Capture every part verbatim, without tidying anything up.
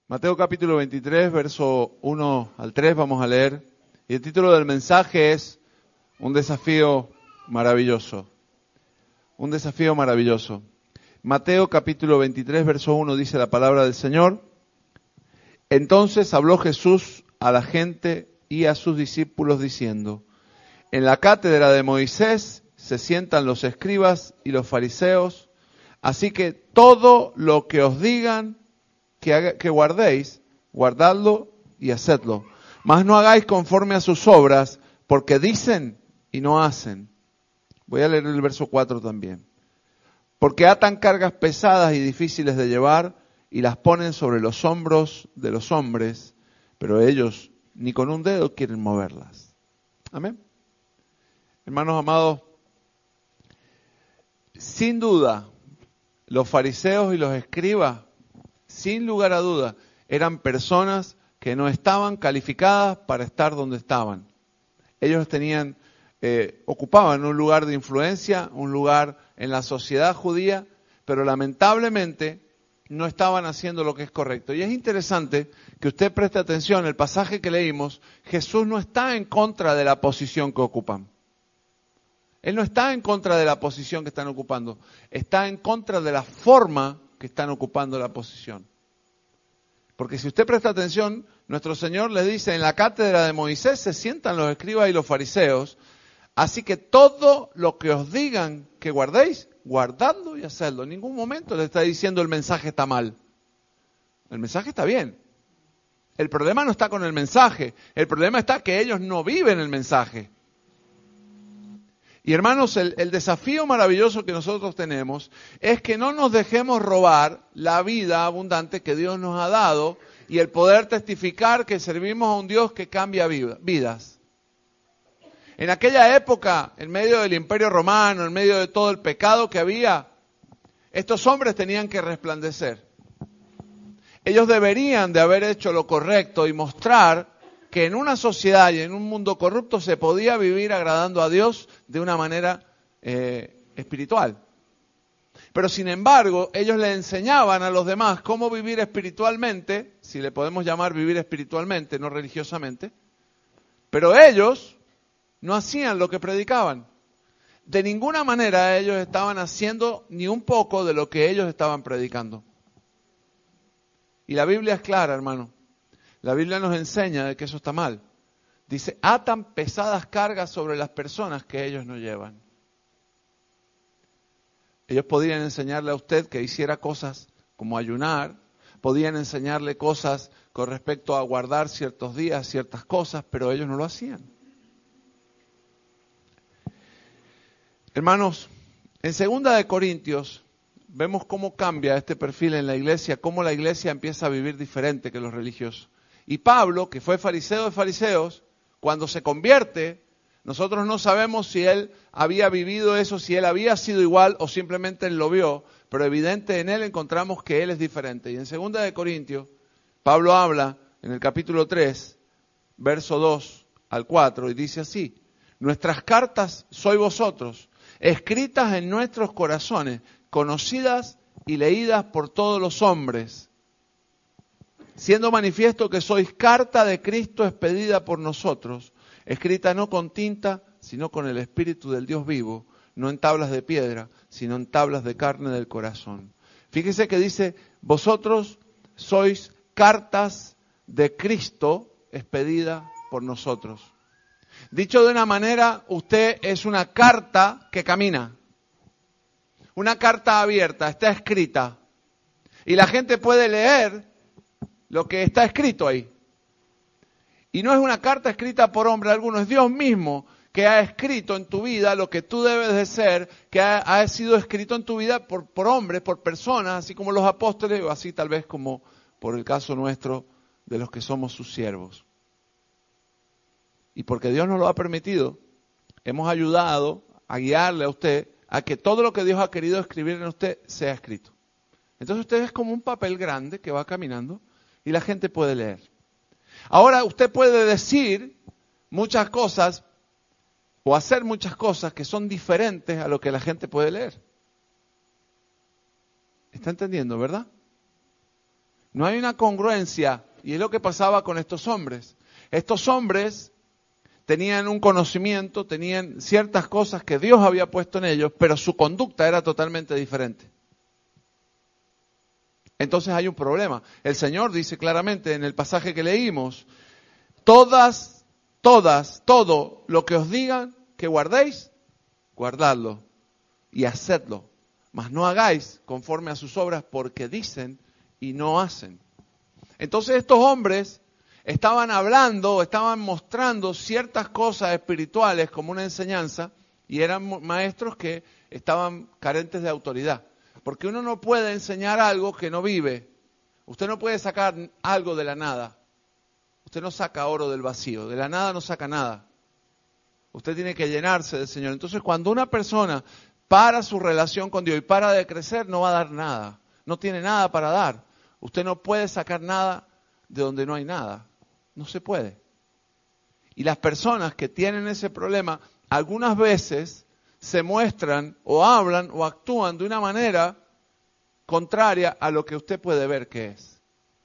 Mateo capítulo veintitrés, verso uno al tres, vamos a leer. Y el título del mensaje es Un desafío maravilloso. Un desafío maravilloso. Mateo capítulo veintitrés, verso uno dice la palabra del Señor. Entonces habló Jesús a la gente y a sus discípulos diciendo: En la cátedra de Moisés se sientan los escribas y los fariseos, así que todo lo que os digan que, haga, que guardéis, guardadlo y hacedlo. Mas no hagáis conforme a sus obras, porque dicen y no hacen. Voy a leer el verso cuatro también. Porque atan cargas pesadas y difíciles de llevar y las ponen sobre los hombros de los hombres, pero ellos ni con un dedo quieren moverlas. Amén. Hermanos amados, sin duda, los fariseos y los escribas, sin lugar a duda, eran personas que no estaban calificadas para estar donde estaban. Ellos tenían, eh, ocupaban un lugar de influencia, un lugar en la sociedad judía, pero lamentablemente no estaban haciendo lo que es correcto. Y es interesante que usted preste atención, el pasaje que leímos, Jesús no está en contra de la posición que ocupan. Él no está en contra de la posición que están ocupando, está en contra de la forma que están ocupando la posición. Porque si usted presta atención, nuestro Señor les dice, en la cátedra de Moisés se sientan los escribas y los fariseos, así que todo lo que os digan que guardéis, guardadlo y hacedlo. En ningún momento le está diciendo el mensaje está mal. El mensaje está bien. El problema no está con el mensaje, el problema está que ellos no viven el mensaje. Y hermanos, el, el desafío maravilloso que nosotros tenemos es que no nos dejemos robar la vida abundante que Dios nos ha dado y el poder testificar que servimos a un Dios que cambia vidas. En aquella época, en medio del Imperio Romano, en medio de todo el pecado que había, estos hombres tenían que resplandecer. Ellos deberían de haber hecho lo correcto y mostrar que en una sociedad y en un mundo corrupto se podía vivir agradando a Dios de una manera eh, espiritual. Pero sin embargo, ellos le enseñaban a los demás cómo vivir espiritualmente, si le podemos llamar vivir espiritualmente, no religiosamente, pero ellos no hacían lo que predicaban. De ninguna manera ellos estaban haciendo ni un poco de lo que ellos estaban predicando. Y la Biblia es clara, hermano. La Biblia nos enseña de que eso está mal. Dice, atan pesadas cargas sobre las personas que ellos no llevan. Ellos podían enseñarle a usted que hiciera cosas como ayunar, podían enseñarle cosas con respecto a guardar ciertos días, ciertas cosas, pero ellos no lo hacían. Hermanos, en segunda de Corintios vemos cómo cambia este perfil en la iglesia, cómo la iglesia empieza a vivir diferente que los religiosos. Y Pablo, que fue fariseo de fariseos, cuando se convierte, nosotros no sabemos si él había vivido eso, si él había sido igual o simplemente él lo vio, pero evidente en él encontramos que él es diferente. Y en segunda de Corintios, Pablo habla en el capítulo tres, verso dos al cuatro, y dice así: Nuestras cartas sois vosotros, escritas en nuestros corazones, conocidas y leídas por todos los hombres, siendo manifiesto que sois carta de Cristo expedida por nosotros, escrita no con tinta, sino con el Espíritu del Dios vivo, no en tablas de piedra, sino en tablas de carne del corazón. Fíjese que dice, vosotros sois cartas de Cristo expedida por nosotros. Dicho de una manera, usted es una carta que camina. Una carta abierta, está escrita. Y la gente puede leer lo que está escrito ahí. Y no es una carta escrita por hombre alguno, es Dios mismo que ha escrito en tu vida lo que tú debes de ser, que ha, ha sido escrito en tu vida por, por hombres, por personas, así como los apóstoles, o así tal vez como por el caso nuestro de los que somos sus siervos. Y porque Dios nos lo ha permitido, hemos ayudado a guiarle a usted a que todo lo que Dios ha querido escribir en usted sea escrito. Entonces usted es como un papel grande que va caminando y la gente puede leer. Ahora usted puede decir muchas cosas o hacer muchas cosas que son diferentes a lo que la gente puede leer. ¿Está entendiendo, verdad? No hay una congruencia, y es lo que pasaba con estos hombres. Estos hombres tenían un conocimiento, tenían ciertas cosas que Dios había puesto en ellos, pero su conducta era totalmente diferente. Entonces hay un problema. El Señor dice claramente en el pasaje que leímos, todas, todas, todo lo que os digan que guardéis, guardadlo y hacedlo. Mas no hagáis conforme a sus obras porque dicen y no hacen. Entonces estos hombres estaban hablando, estaban mostrando ciertas cosas espirituales como una enseñanza y eran maestros que estaban carentes de autoridad. Porque uno no puede enseñar algo que no vive. Usted no puede sacar algo de la nada. Usted no saca oro del vacío. De la nada no saca nada. Usted tiene que llenarse del Señor. Entonces cuando una persona para su relación con Dios y para de crecer, no va a dar nada. No tiene nada para dar. Usted no puede sacar nada de donde no hay nada. No se puede. Y las personas que tienen ese problema, algunas veces se muestran o hablan o actúan de una manera contraria a lo que usted puede ver que es.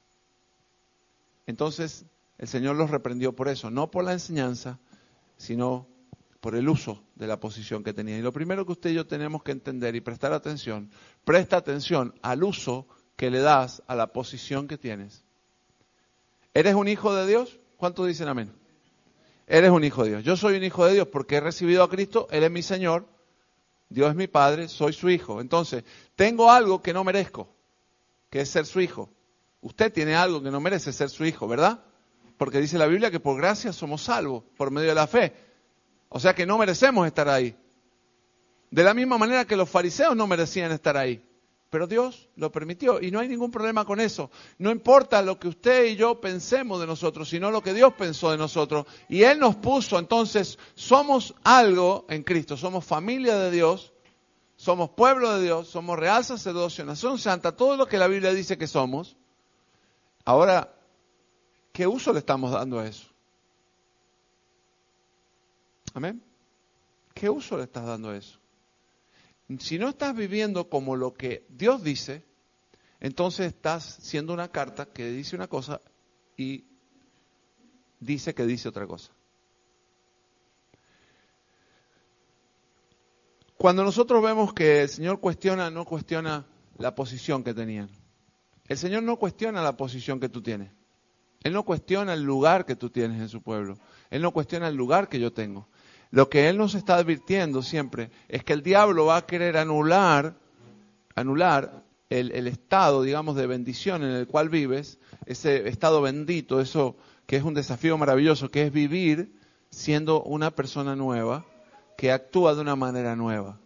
Entonces, el Señor los reprendió por eso, no por la enseñanza, sino por el uso de la posición que tenían. Y lo primero que usted y yo tenemos que entender y prestar atención, presta atención al uso que le das a la posición que tienes. ¿Eres un hijo de Dios? ¿Cuántos dicen amén? Eres un hijo de Dios. Yo soy un hijo de Dios porque he recibido a Cristo, Él es mi Señor, Dios es mi Padre, soy su hijo. Entonces, tengo algo que no merezco, que es ser su hijo. Usted tiene algo que no merece ser su hijo, ¿verdad? Porque dice la Biblia que por gracia somos salvos, por medio de la fe. O sea que no merecemos estar ahí. De la misma manera que los fariseos no merecían estar ahí. Pero Dios lo permitió y no hay ningún problema con eso. No importa lo que usted y yo pensemos de nosotros, sino lo que Dios pensó de nosotros. Y Él nos puso, entonces, somos algo en Cristo. Somos familia de Dios, somos pueblo de Dios, somos real sacerdocio, nación santa, todo lo que la Biblia dice que somos. Ahora, ¿qué uso le estamos dando a eso? ¿Amén? ¿Qué uso le estás dando a eso? Si no estás viviendo como lo que Dios dice, entonces estás siendo una carta que dice una cosa y dice que dice otra cosa. Cuando nosotros vemos que el Señor cuestiona, no cuestiona la posición que tenían. El Señor no cuestiona la posición que tú tienes. Él no cuestiona el lugar que tú tienes en su pueblo. Él no cuestiona el lugar que yo tengo. Lo que Él nos está advirtiendo siempre es que el diablo va a querer anular, anular el, el estado, digamos, de bendición en el cual vives, ese estado bendito, eso que es un desafío maravilloso, que es vivir siendo una persona nueva, que actúa de una manera nueva.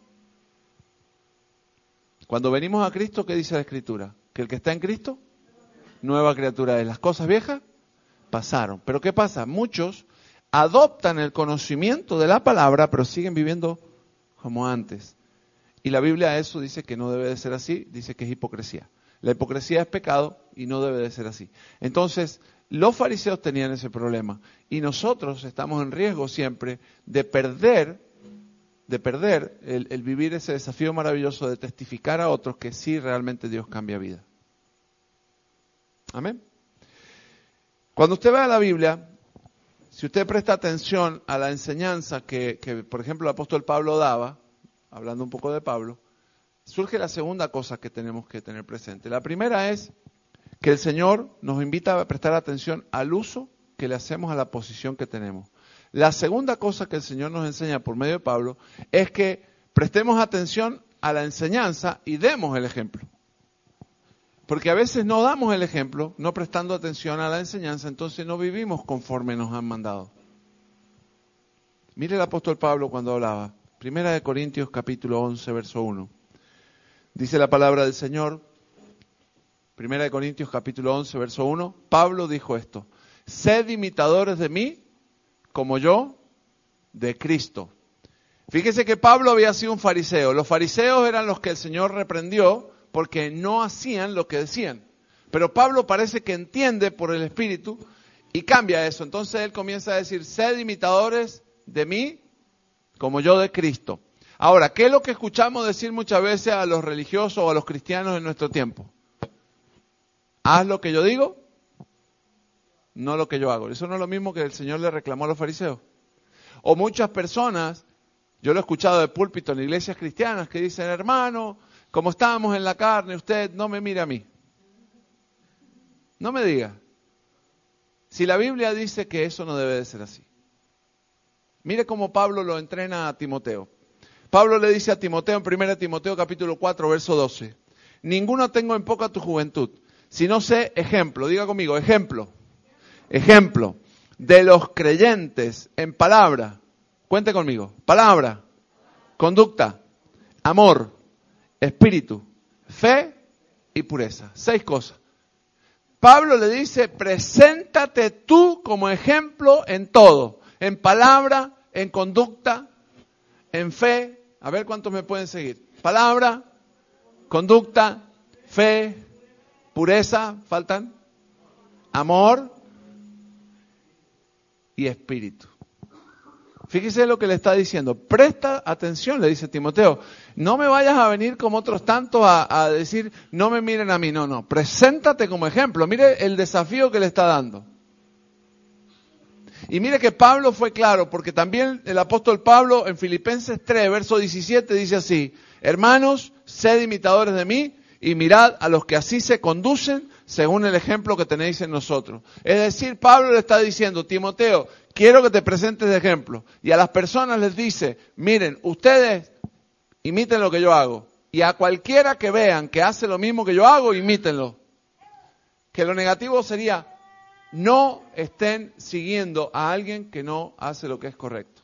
Cuando venimos a Cristo, ¿qué dice la Escritura? Que el que está en Cristo, nueva criatura es. Las cosas viejas pasaron. Pero ¿qué pasa? Muchos adoptan el conocimiento de la palabra, pero siguen viviendo como antes. Y la Biblia a eso dice que no debe de ser así, dice que es hipocresía. La hipocresía es pecado y no debe de ser así. Entonces, los fariseos tenían ese problema y nosotros estamos en riesgo siempre de perder, de perder el, el vivir ese desafío maravilloso de testificar a otros que sí realmente Dios cambia vida. Amén. Cuando usted vea la Biblia, si usted presta atención a la enseñanza que, que, por ejemplo, el apóstol Pablo daba, hablando un poco de Pablo, surge la segunda cosa que tenemos que tener presente. La primera es que el Señor nos invita a prestar atención al uso que le hacemos a la posición que tenemos. La segunda cosa que el Señor nos enseña por medio de Pablo es que prestemos atención a la enseñanza y demos el ejemplo. Porque a veces no damos el ejemplo, no prestando atención a la enseñanza, entonces no vivimos conforme nos han mandado. Mire el apóstol Pablo cuando hablaba. Primera de Corintios capítulo once, verso uno. Dice la palabra del Señor. Primera de Corintios capítulo once, verso uno. Pablo dijo esto. Sed imitadores de mí, como yo, de Cristo. Fíjese que Pablo había sido un fariseo. Los fariseos eran los que el Señor reprendió porque no hacían lo que decían. Pero Pablo parece que entiende por el Espíritu y cambia eso. Entonces él comienza a decir, sed imitadores de mí como yo de Cristo. Ahora, ¿qué es lo que escuchamos decir muchas veces a los religiosos o a los cristianos en nuestro tiempo? haz lo que yo digo, no lo que yo hago. Eso no es lo mismo que el Señor le reclamó a los fariseos. O muchas personas, yo lo he escuchado de púlpito en iglesias cristianas, que dicen, hermano, como estábamos en la carne, usted no me mire a mí. No me diga. Si la Biblia dice que eso no debe de ser así. Mire cómo Pablo lo entrena a Timoteo. Pablo le dice a Timoteo en primera Timoteo capítulo cuatro, verso doce. Ninguno tengo en poca tu juventud, sino sé ejemplo, diga conmigo, ejemplo, ejemplo de los creyentes en palabra, cuente conmigo, palabra, conducta, amor, espíritu, fe y pureza. Seis cosas. Pablo le dice, preséntate tú como ejemplo en todo, en palabra, en conducta, en fe. A ver cuántos me pueden seguir. Palabra, conducta, fe, pureza, faltan, amor y espíritu. Fíjese lo que le está diciendo. Presta atención, le dice Timoteo. No me vayas a venir como otros tantos a, a decir, no me miren a mí. No, no. Preséntate como ejemplo. Mire el desafío que le está dando. Y mire que Pablo fue claro, porque también el apóstol Pablo en Filipenses tres, verso diecisiete, dice así, hermanos, sed imitadores de mí y mirad a los que así se conducen según el ejemplo que tenéis en nosotros. Es decir, Pablo le está diciendo, Timoteo, quiero que te presentes de ejemplo. Y a las personas les dice, miren, ustedes imiten lo que yo hago. Y a cualquiera que vean que hace lo mismo que yo hago, imítenlo. Que lo negativo sería, no estén siguiendo a alguien que no hace lo que es correcto.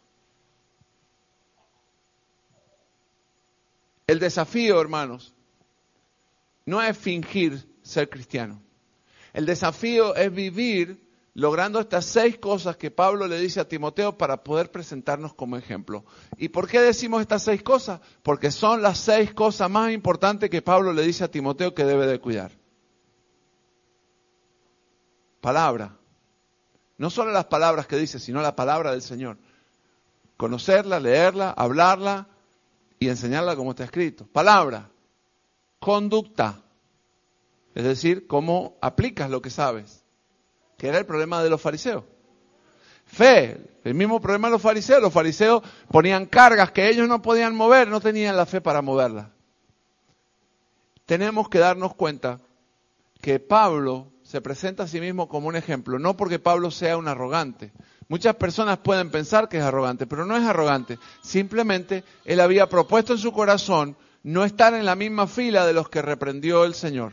El desafío, hermanos, no es fingir ser cristiano. El desafío es vivir logrando estas seis cosas que Pablo le dice a Timoteo para poder presentarnos como ejemplo. ¿Y por qué decimos estas seis cosas? Porque son las seis cosas más importantes que Pablo le dice a Timoteo que debe de cuidar. Palabra. No solo las palabras que dice, sino la palabra del Señor. Conocerla, leerla, hablarla y enseñarla como está escrito. Palabra. Conducta. Es decir, cómo aplicas lo que sabes. Que era el problema de los fariseos. Fe. El mismo problema de los fariseos. Los fariseos ponían cargas que ellos no podían mover, no tenían la fe para moverlas. Tenemos que darnos cuenta que Pablo se presenta a sí mismo como un ejemplo, no porque Pablo sea un arrogante. Muchas personas pueden pensar que es arrogante, pero no es arrogante. Simplemente él había propuesto en su corazón no estar en la misma fila de los que reprendió el Señor.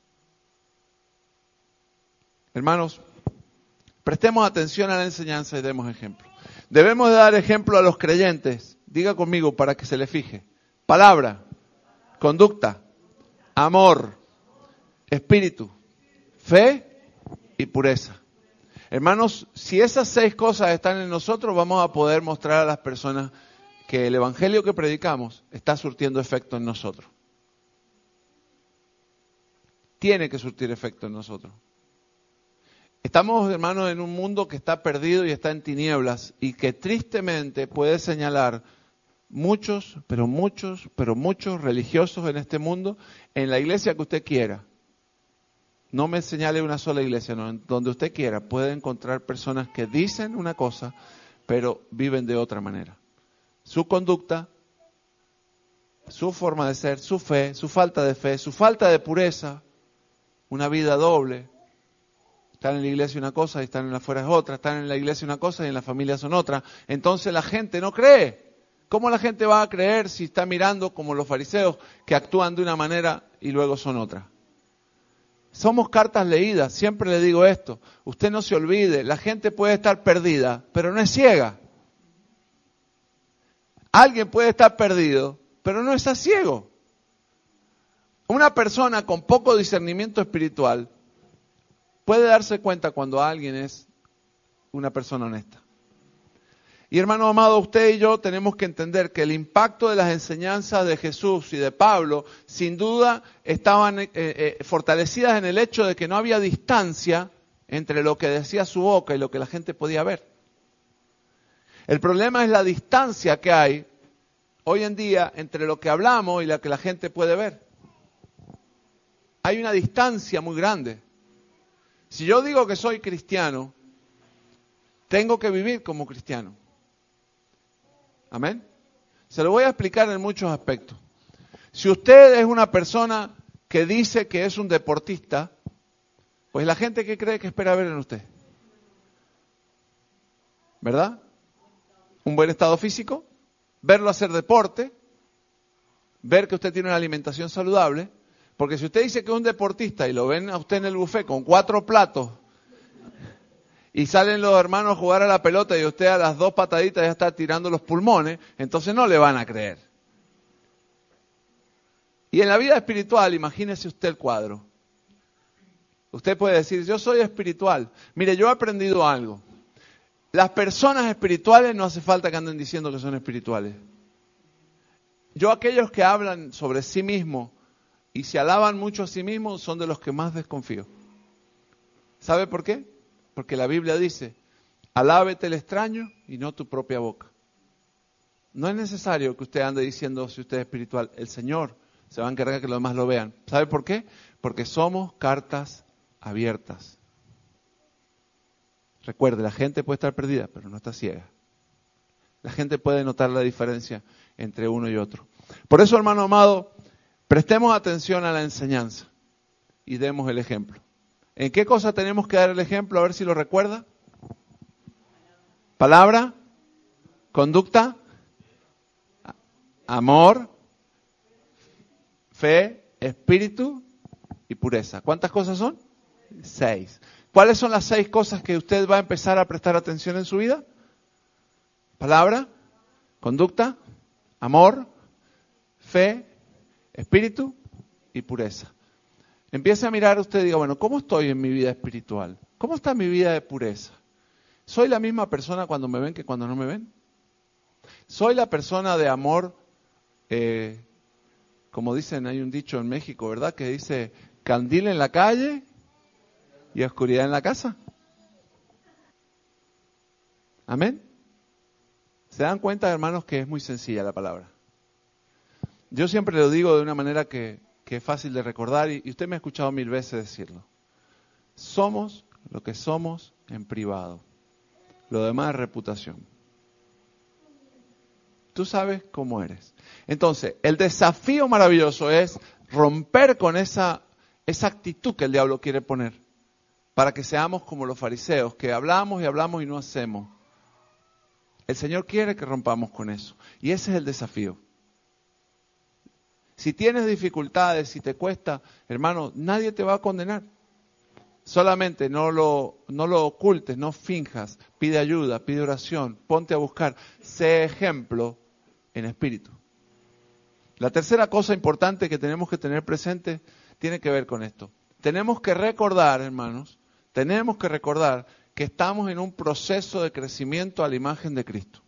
Hermanos, prestemos atención a la enseñanza y demos ejemplo. Debemos de dar ejemplo a los creyentes. Diga conmigo para que se le fije. Palabra, conducta, amor, espíritu, fe y pureza. Hermanos, si esas seis cosas están en nosotros, vamos a poder mostrar a las personas que el evangelio que predicamos está surtiendo efecto en nosotros. Tiene que surtir efecto en nosotros. Estamos, hermanos, en un mundo que está perdido y está en tinieblas y que tristemente puede señalar muchos, pero muchos, pero muchos religiosos en este mundo, en la iglesia que usted quiera. No me señale una sola iglesia, no, donde usted quiera puede encontrar personas que dicen una cosa, pero viven de otra manera. Su conducta, su forma de ser, su fe, su falta de fe, su falta de pureza, una vida doble. Están en la iglesia una cosa y están en la afuera es otra, están en la iglesia una cosa y en la familia son otra. Entonces la gente no cree. ¿Cómo la gente va a creer si está mirando como los fariseos que actúan de una manera y luego son otra? Somos cartas leídas, siempre le digo esto. Usted no se olvide, la gente puede estar perdida, pero no es ciega. Alguien puede estar perdido, pero no está ciego. Una persona con poco discernimiento espiritual puede darse cuenta cuando alguien es una persona honesta. Y hermano amado, usted y yo tenemos que entender que el impacto de las enseñanzas de Jesús y de Pablo, sin duda, estaban eh, eh, fortalecidas en el hecho de que no había distancia entre lo que decía su boca y lo que la gente podía ver. El problema es la distancia que hay hoy en día entre lo que hablamos y lo que la gente puede ver. Hay una distancia muy grande. Si yo digo que soy cristiano, tengo que vivir como cristiano. Amén. Se lo voy a explicar en muchos aspectos. Si usted es una persona que dice que es un deportista, pues la gente ¿qué cree que espera ver en usted? ¿Verdad? Un buen estado físico, verlo hacer deporte, ver que usted tiene una alimentación saludable, porque si usted dice que es un deportista y lo ven a usted en el buffet con cuatro platos y salen los hermanos a jugar a la pelota y usted a las dos pataditas ya está tirando los pulmones, entonces no le van a creer. Y en la vida espiritual, imagínese usted el cuadro. Usted puede decir, yo soy espiritual. Mire, yo he aprendido algo. Las personas espirituales no hace falta que anden diciendo que son espirituales. Yo aquellos que hablan sobre sí mismos y se alaban mucho a sí mismos son de los que más desconfío. ¿Sabe por qué? Porque la Biblia dice, alábete el extraño y no tu propia boca. No es necesario que usted ande diciendo si usted es espiritual. El Señor se va a encargar que los demás lo vean. ¿Sabe por qué? Porque somos cartas abiertas. Recuerde, la gente puede estar perdida, pero no está ciega. La gente puede notar la diferencia entre uno y otro. Por eso, hermano amado, prestemos atención a la enseñanza y demos el ejemplo. ¿En qué cosa tenemos que dar el ejemplo? A ver si lo recuerda. Palabra, conducta, amor, fe, espíritu y pureza. ¿Cuántas cosas son? Seis. ¿Cuáles son las seis cosas que usted va a empezar a prestar atención en su vida? Palabra, conducta, amor, fe, espíritu y pureza. Empiece a mirar usted y diga, bueno, ¿cómo estoy en mi vida espiritual? ¿Cómo está mi vida de pureza? ¿Soy la misma persona cuando me ven que cuando no me ven? ¿Soy la persona de amor, eh, como dicen, hay un dicho en México, ¿verdad? Que dice, candil en la calle y oscuridad en la casa. ¿Amén? ¿Se dan cuenta, hermanos, que es muy sencilla la palabra? Yo siempre lo digo de una manera que, que es fácil de recordar y, y usted me ha escuchado mil veces decirlo. Somos lo que somos en privado. Lo demás es reputación. Tú sabes cómo eres. Entonces, el desafío maravilloso es romper con esa, esa actitud que el diablo quiere poner para que seamos como los fariseos, que hablamos y hablamos y no hacemos. El Señor quiere que rompamos con eso. Y ese es el desafío. Si tienes dificultades, si te cuesta, hermano, nadie te va a condenar. Solamente no lo, no lo ocultes, no finjas, pide ayuda, pide oración, ponte a buscar, sé ejemplo en espíritu. La tercera cosa importante que tenemos que tener presente tiene que ver con esto. Tenemos que recordar, hermanos, tenemos que recordar que estamos en un proceso de crecimiento a la imagen de Cristo.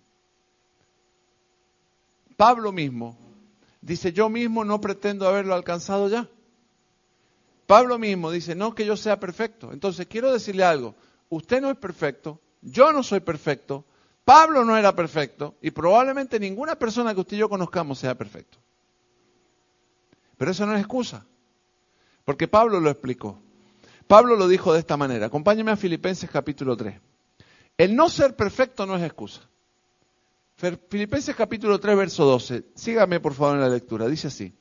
Pablo mismo dice, yo mismo no pretendo haberlo alcanzado ya. Pablo mismo dice, no que yo sea perfecto. Entonces quiero decirle algo, usted no es perfecto, yo no soy perfecto, Pablo no era perfecto y probablemente ninguna persona que usted y yo conozcamos sea perfecto. Pero eso no es excusa, porque Pablo lo explicó. Pablo lo dijo de esta manera, acompáñeme a Filipenses capítulo tres. El no ser perfecto no es excusa. Filipenses capítulo tres, verso doce, sígame por favor en la lectura, dice así.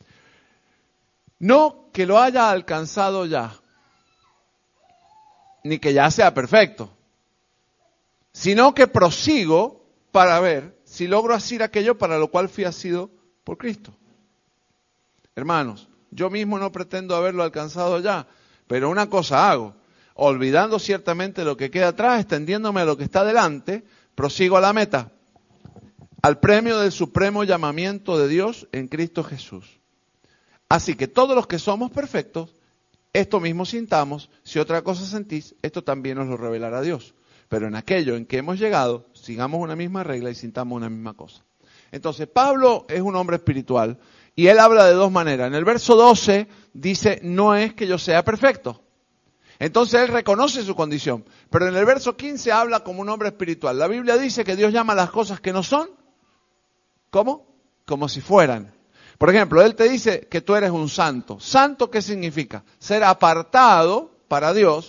No que lo haya alcanzado ya, ni que ya sea perfecto, sino que prosigo para ver si logro hacer aquello para lo cual fui asido por Cristo. Hermanos, yo mismo no pretendo haberlo alcanzado ya, pero una cosa hago, olvidando ciertamente lo que queda atrás, extendiéndome a lo que está delante, prosigo a la meta, al premio del supremo llamamiento de Dios en Cristo Jesús. Así que todos los que somos perfectos, esto mismo sintamos, si otra cosa sentís, esto también nos lo revelará Dios. Pero en aquello en que hemos llegado, sigamos una misma regla y sintamos una misma cosa. Entonces, Pablo es un hombre espiritual y él habla de dos maneras. En el verso doce dice, no es que yo sea perfecto. Entonces él reconoce su condición. Pero en el verso quince habla como un hombre espiritual. La Biblia dice que Dios llama las cosas que no son, ¿cómo? Como si fueran. Por ejemplo, él te dice que tú eres un santo. ¿Santo qué significa? Ser apartado para Dios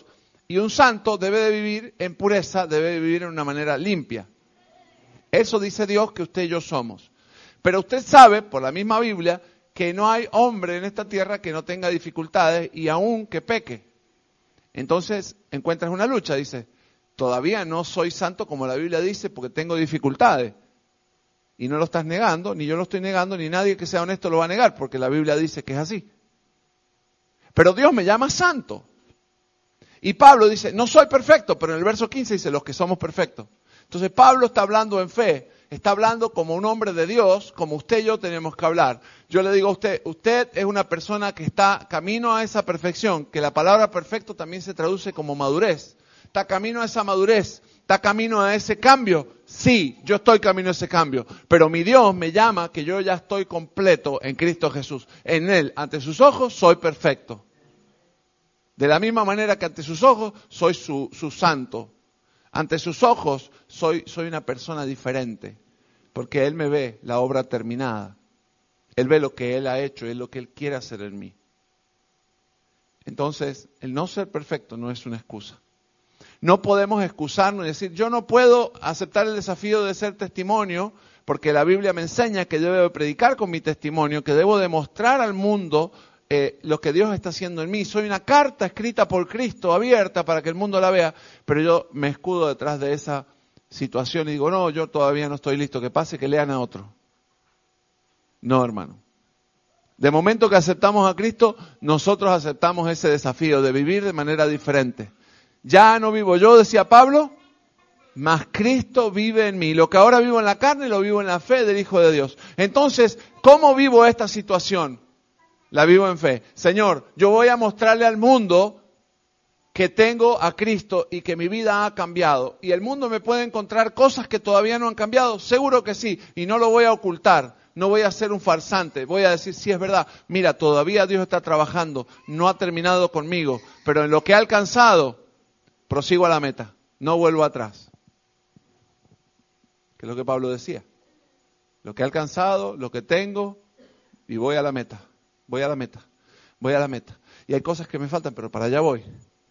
Y un santo debe de vivir en pureza, debe de vivir en una manera limpia. Eso dice Dios que usted y yo somos. Pero usted sabe, por la misma Biblia, que no hay hombre en esta tierra que no tenga dificultades y aún que peque. Entonces encuentras una lucha, dice, todavía no soy santo como la Biblia dice porque tengo dificultades. Y no lo estás negando, ni yo lo estoy negando, ni nadie que sea honesto lo va a negar, porque la Biblia dice que es así. Pero Dios me llama santo. Y Pablo dice, no soy perfecto, pero en el verso quince dice, los que somos perfectos. Entonces Pablo está hablando en fe, está hablando como un hombre de Dios, como usted y yo tenemos que hablar. Yo le digo a usted, usted es una persona que está camino a esa perfección, que la palabra perfecto también se traduce como madurez. Está camino a esa madurez, está camino a ese cambio. Sí, yo estoy camino a ese cambio, pero mi Dios me llama que yo ya estoy completo en Cristo Jesús. En Él, ante sus ojos, soy perfecto. De la misma manera que ante sus ojos, soy su, su santo. Ante sus ojos, soy, soy una persona diferente, porque Él me ve la obra terminada. Él ve lo que Él ha hecho, es lo que Él quiere hacer en mí. Entonces, el no ser perfecto no es una excusa. No podemos excusarnos y decir, yo no puedo aceptar el desafío de ser testimonio, porque la Biblia me enseña que debo predicar con mi testimonio, que debo demostrar al mundo eh, lo que Dios está haciendo en mí. Soy una carta escrita por Cristo, abierta para que el mundo la vea, pero yo me escudo detrás de esa situación y digo, no, yo todavía no estoy listo, que pase, que lean a otro. No, hermano. De momento que aceptamos a Cristo, nosotros aceptamos ese desafío de vivir de manera diferente. Ya no vivo yo, decía Pablo, mas Cristo vive en mí. Lo que ahora vivo en la carne, lo vivo en la fe del Hijo de Dios. Entonces, ¿cómo vivo esta situación? La vivo en fe. Señor, yo voy a mostrarle al mundo que tengo a Cristo y que mi vida ha cambiado. Y el mundo me puede encontrar cosas que todavía no han cambiado. Seguro que sí. Y no lo voy a ocultar. No voy a ser un farsante, voy a decir, sí es verdad, mira, todavía Dios está trabajando, no ha terminado conmigo, pero en lo que ha alcanzado, prosigo a la meta, no vuelvo atrás. Que es lo que Pablo decía, lo que he alcanzado, lo que tengo, y voy a la meta, voy a la meta, voy a la meta. Y hay cosas que me faltan, pero para allá voy.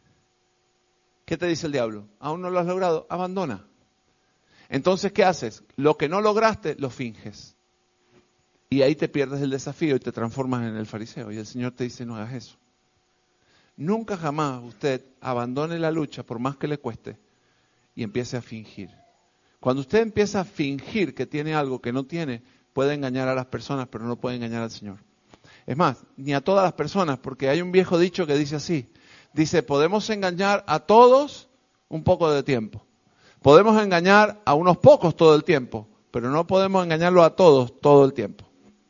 ¿Qué te dice el diablo? ¿Aún no lo has logrado? Abandona. Entonces, ¿qué haces? Lo que no lograste, lo finges. Y ahí te pierdes el desafío y te transformas en el fariseo. Y el Señor te dice, no hagas eso. Nunca jamás usted abandone la lucha, por más que le cueste, y empiece a fingir. Cuando usted empieza a fingir que tiene algo que no tiene, puede engañar a las personas, pero no puede engañar al Señor. Es más, ni a todas las personas, porque hay un viejo dicho que dice así. Dice, podemos engañar a todos un poco de tiempo. Podemos engañar a unos pocos todo el tiempo, pero no podemos engañarlo a todos todo el tiempo.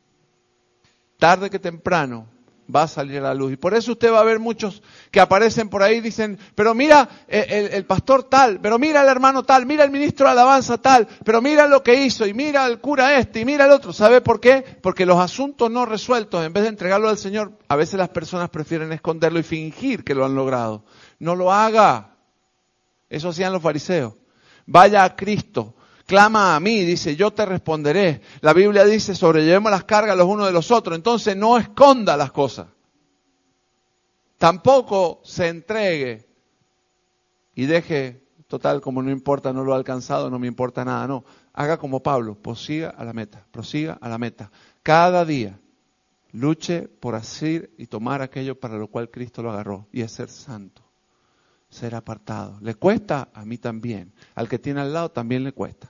Tarde que temprano va a salir a la luz. Y por eso usted va a ver muchos que aparecen por ahí y dicen, pero mira el, el, el pastor tal, pero mira el hermano tal, mira el ministro de alabanza tal, pero mira lo que hizo, y mira el cura este, y mira el otro. ¿Sabe por qué? Porque los asuntos no resueltos, en vez de entregarlo al Señor, a veces las personas prefieren esconderlo y fingir que lo han logrado. No lo haga. Eso hacían los fariseos. Vaya a Cristo. Clama a mí, dice, yo te responderé. La Biblia dice, sobrellevemos las cargas los unos de los otros. Entonces no esconda las cosas. Tampoco se entregue y deje, total, como no importa, no lo ha alcanzado, no me importa nada. No, haga como Pablo, prosiga a la meta, prosiga a la meta. Cada día luche por hacer y tomar aquello para lo cual Cristo lo agarró, y es ser santo, ser apartado. ¿Le cuesta? A mí también. Al que tiene al lado también le cuesta.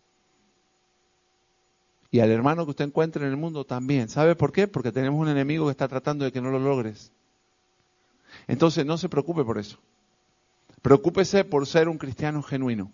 Y al hermano que usted encuentre en el mundo también. ¿Sabe por qué? Porque tenemos un enemigo que está tratando de que no lo logres. Entonces no se preocupe por eso. Preocúpese por ser un cristiano genuino.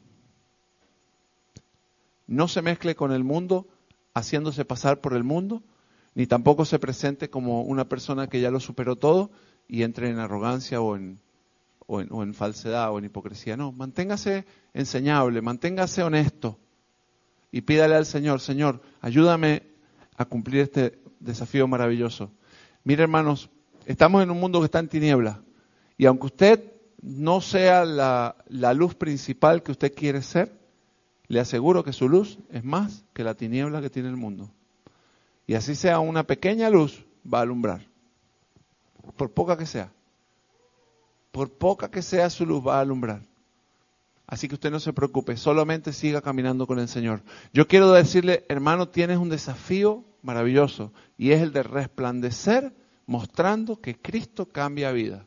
No se mezcle con el mundo haciéndose pasar por el mundo, ni tampoco se presente como una persona que ya lo superó todo y entre en arrogancia o en, o en, o en falsedad o en hipocresía. No, manténgase enseñable, manténgase honesto. Y pídale al Señor, Señor, ayúdame a cumplir este desafío maravilloso. Mire, hermanos, estamos en un mundo que está en tinieblas. Y aunque usted no sea la, la luz principal que usted quiere ser, le aseguro que su luz es más que la tiniebla que tiene el mundo. Y así sea una pequeña luz, va a alumbrar. Por poca que sea. por poca que sea su luz, va a alumbrar. Así que usted no se preocupe, solamente siga caminando con el Señor. Yo quiero decirle, hermano, tienes un desafío maravilloso y es el de resplandecer mostrando que Cristo cambia vida.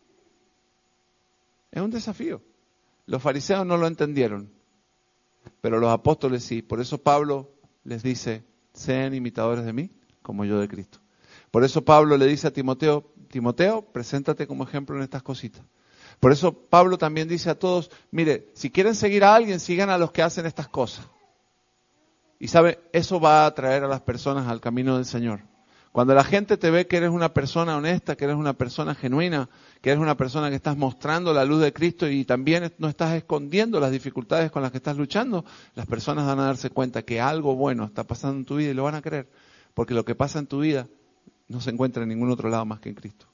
Es un desafío. Los fariseos no lo entendieron, pero los apóstoles sí. Por eso Pablo les dice, sean imitadores de mí como yo de Cristo. Por eso Pablo le dice a Timoteo, Timoteo, preséntate como ejemplo en estas cositas. Por eso Pablo también dice a todos, mire, si quieren seguir a alguien, sigan a los que hacen estas cosas. Y sabe, eso va a atraer a las personas al camino del Señor. Cuando la gente te ve que eres una persona honesta, que eres una persona genuina, que eres una persona que estás mostrando la luz de Cristo y también no estás escondiendo las dificultades con las que estás luchando, las personas van a darse cuenta que algo bueno está pasando en tu vida y lo van a creer. Porque lo que pasa en tu vida no se encuentra en ningún otro lado más que en Cristo.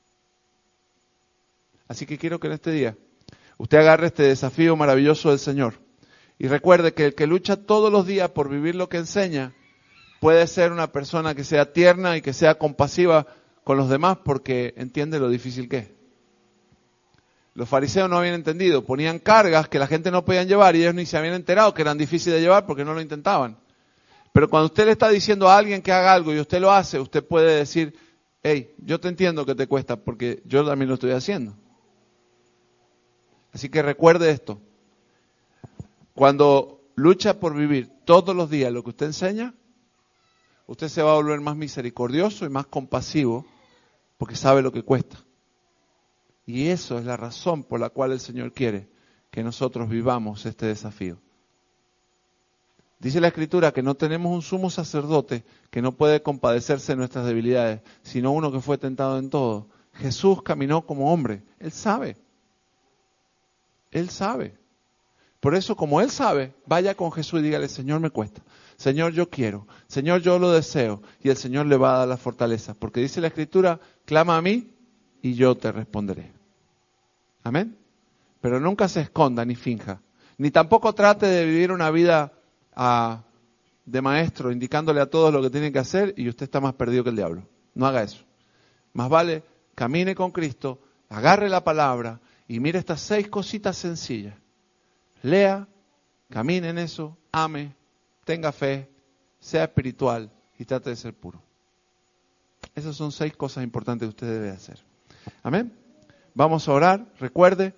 Así que quiero que en este día usted agarre este desafío maravilloso del Señor y recuerde que el que lucha todos los días por vivir lo que enseña puede ser una persona que sea tierna y que sea compasiva con los demás porque entiende lo difícil que es. Los fariseos no habían entendido, ponían cargas que la gente no podían llevar y ellos ni se habían enterado que eran difíciles de llevar porque no lo intentaban. Pero cuando usted le está diciendo a alguien que haga algo y usted lo hace, usted puede decir, hey, yo te entiendo que te cuesta porque yo también lo estoy haciendo. Así que recuerde esto, cuando lucha por vivir todos los días lo que usted enseña, usted se va a volver más misericordioso y más compasivo porque sabe lo que cuesta. Y eso es la razón por la cual el Señor quiere que nosotros vivamos este desafío. Dice la Escritura que no tenemos un sumo sacerdote que no puede compadecerse de nuestras debilidades, sino uno que fue tentado en todo. Jesús caminó como hombre, Él sabe. Él sabe. Por eso, como Él sabe, vaya con Jesús y dígale, Señor, me cuesta. Señor, yo quiero. Señor, yo lo deseo. Y el Señor le va a dar la fortaleza. Porque dice la Escritura, clama a mí y yo te responderé. Amén. Pero nunca se esconda ni finja. Ni tampoco trate de vivir una vida uh, de maestro, indicándole a todos lo que tienen que hacer y usted está más perdido que el diablo. No haga eso. Más vale, camine con Cristo, agarre la palabra y mire estas seis cositas sencillas. Lea, camine en eso, ame, tenga fe, sea espiritual y trate de ser puro. Esas son seis cosas importantes que usted debe hacer. Amén. Vamos a orar. Recuerde,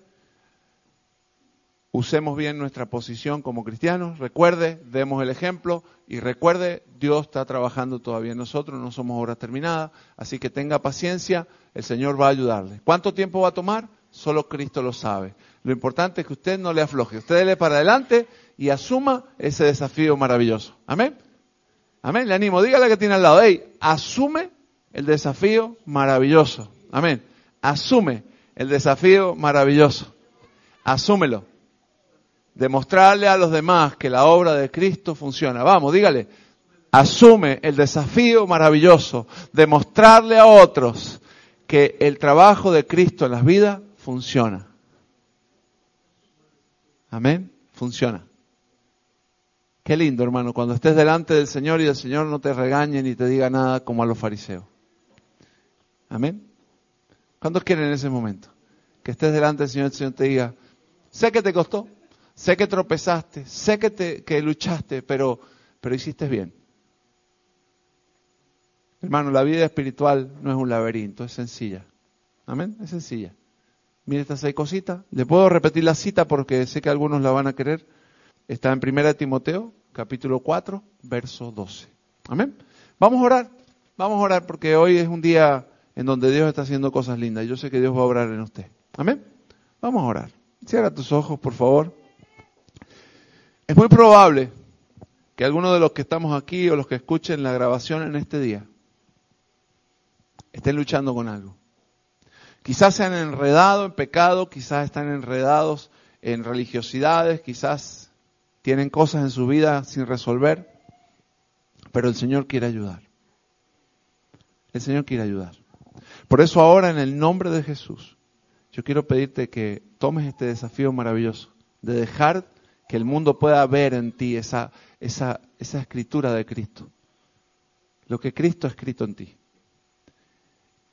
usemos bien nuestra posición como cristianos. Recuerde, demos el ejemplo y recuerde, Dios está trabajando todavía en nosotros, no somos obras terminadas, así que tenga paciencia, el Señor va a ayudarle. ¿Cuánto tiempo va a tomar? Solo Cristo lo sabe. Lo importante es que usted no le afloje, usted dele para adelante y asuma ese desafío maravilloso. Amén. Amén. Le animo, dígale que tiene al lado, hey, asume el desafío maravilloso. Amén. Asume el desafío maravilloso. Asúmelo. Demostrarle a los demás que la obra de Cristo funciona. Vamos, dígale. Asume el desafío maravilloso. Demostrarle a otros que el trabajo de Cristo en las vidas funciona. Amén. Funciona. Qué lindo, hermano, cuando estés delante del Señor y el Señor no te regañe ni te diga nada como a los fariseos. Amén. ¿Cuántos quieren en ese momento? Que estés delante del Señor y el Señor te diga, sé que te costó, sé que tropezaste, sé que, te, que luchaste, pero, pero hiciste bien. Hermano, la vida espiritual no es un laberinto, es sencilla. Amén, es sencilla. Mire estas seis cositas. Le puedo repetir la cita porque sé que algunos la van a querer. Está en primera de Timoteo, capítulo cuatro, verso doce. Amén. Vamos a orar, vamos a orar porque hoy es un día en donde Dios está haciendo cosas lindas. Yo sé que Dios va a obrar en usted. Amén. Vamos a orar. Cierra tus ojos, por favor. Es muy probable que algunos de los que estamos aquí o los que escuchen la grabación en este día estén luchando con algo. Quizás se han enredado en pecado, quizás están enredados en religiosidades, quizás tienen cosas en su vida sin resolver, pero el Señor quiere ayudar. El Señor quiere ayudar. Por eso ahora, en el nombre de Jesús, yo quiero pedirte que tomes este desafío maravilloso de dejar que el mundo pueda ver en ti esa, esa, esa escritura de Cristo. Lo que Cristo ha escrito en ti.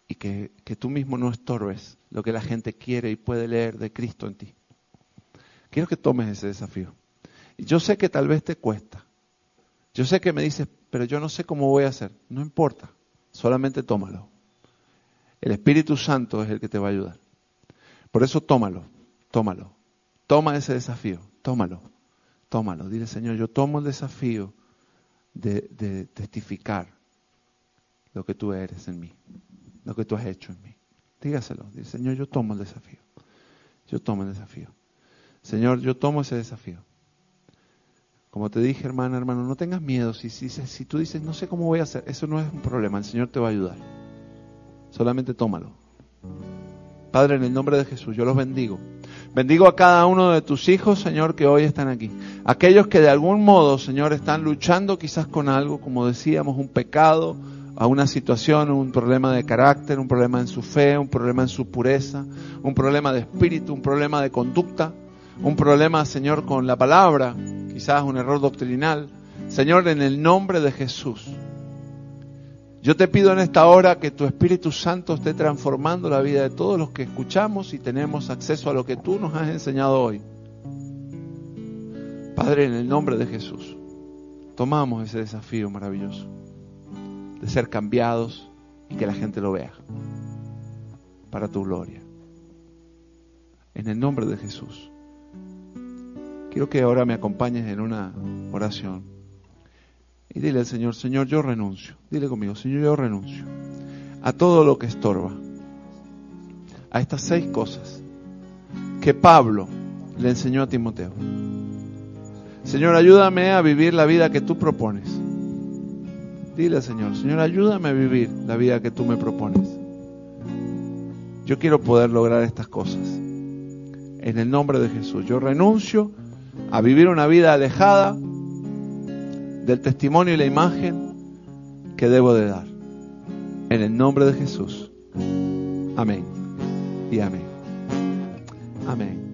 y que, que tú mismo no estorbes lo que la gente quiere y puede leer de Cristo en ti. Quiero que tomes ese desafío. Y yo sé que tal vez te cuesta. Yo sé que me dices, pero yo no sé cómo voy a hacer. No importa, solamente tómalo. El Espíritu Santo es el que te va a ayudar. Por eso tómalo, tómalo. Toma ese desafío, tómalo, tómalo. Dile, Señor, yo tomo el desafío de, de testificar lo que tú eres en mí, lo que tú has hecho en mí. Dígaselo, dile, Señor, yo tomo el desafío. Yo tomo el desafío. Señor, yo tomo ese desafío. Como te dije, hermana, hermano, no tengas miedo. Si, si, si tú dices, no sé cómo voy a hacer, eso no es un problema. El Señor te va a ayudar. Solamente tómalo. Padre, en el nombre de Jesús, yo los bendigo. Bendigo a cada uno de tus hijos, Señor, que hoy están aquí. Aquellos que de algún modo, Señor, están luchando quizás con algo, como decíamos, un pecado, a una situación, un problema de carácter, un problema en su fe, un problema en su pureza, un problema de espíritu, un problema de conducta, un problema, Señor, con la palabra, quizás un error doctrinal. Señor, en el nombre de Jesús, yo te pido en esta hora que tu Espíritu Santo esté transformando la vida de todos los que escuchamos y tenemos acceso a lo que tú nos has enseñado hoy. Padre, en el nombre de Jesús, tomamos ese desafío maravilloso de ser cambiados y que la gente lo vea para tu gloria. En el nombre de Jesús. Quiero que ahora me acompañes en una oración. Y dile al Señor, Señor, yo renuncio. Dile conmigo, Señor, yo renuncio a todo lo que estorba. A estas seis cosas que Pablo le enseñó a Timoteo. Señor, ayúdame a vivir la vida que tú propones. Dile al Señor, Señor, ayúdame a vivir la vida que tú me propones. Yo quiero poder lograr estas cosas. En el nombre de Jesús, yo renuncio a vivir una vida alejada del testimonio y la imagen que debo de dar. En el nombre de Jesús. Amén. Y amén. Amén.